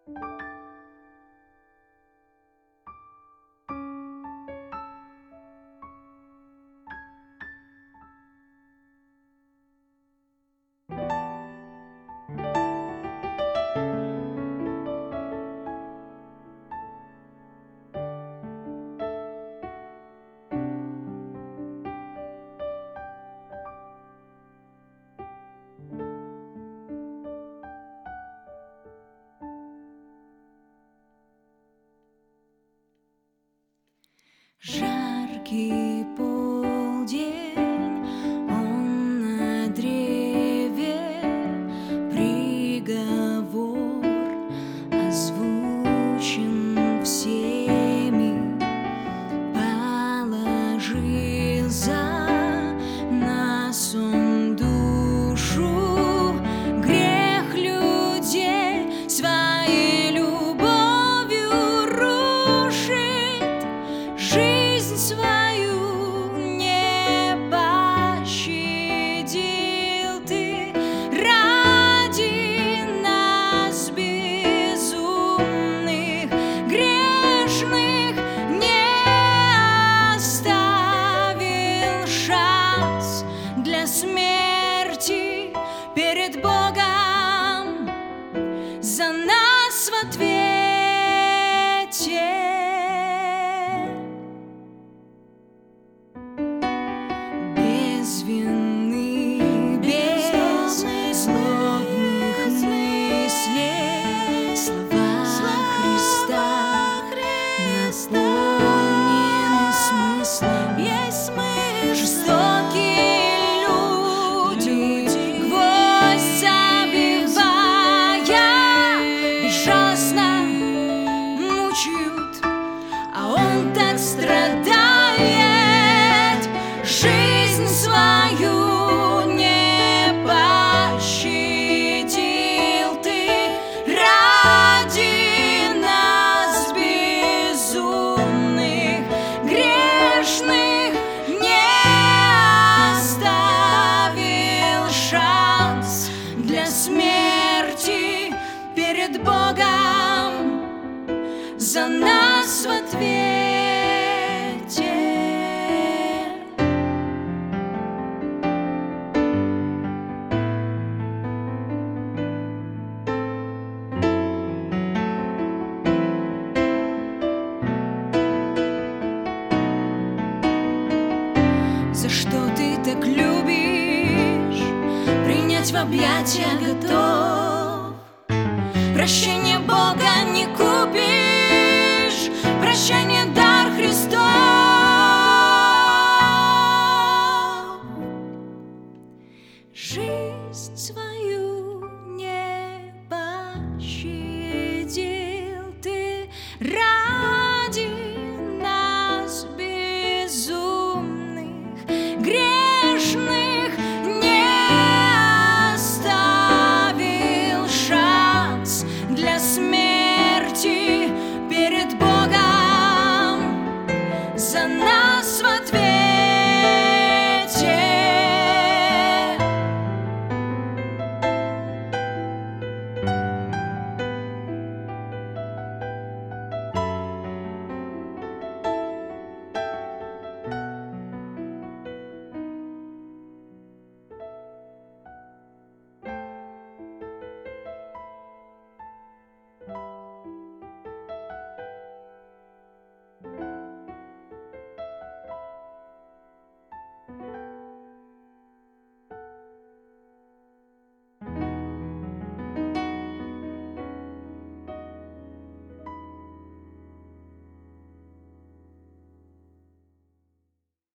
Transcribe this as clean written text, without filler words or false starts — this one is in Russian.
Жаркий полдень, он на древе, приговор озвучен всеми, положил за нас он душу, грех людей своей любовью рушит, жизнь свою не пощадил ты ради нас безумных, грешных, не оставил шанс для смерти перед Богом за нас в ответе. Без вины, без злобных мыслей, слова Христа наполнены смыслом. Есть мы жестокие люди, гвоздь забивая, безжалостно мучают, а он так страдает, жизнь свою не пощадил ты ради нас безумных, грешных, не оставил шанс для смерти перед Богом за нас в ответе. За что ты так любишь, принять в объятия готов? Прощение Бога не купишь, прощение дар Христов. Жизнь свою не пощадил ты.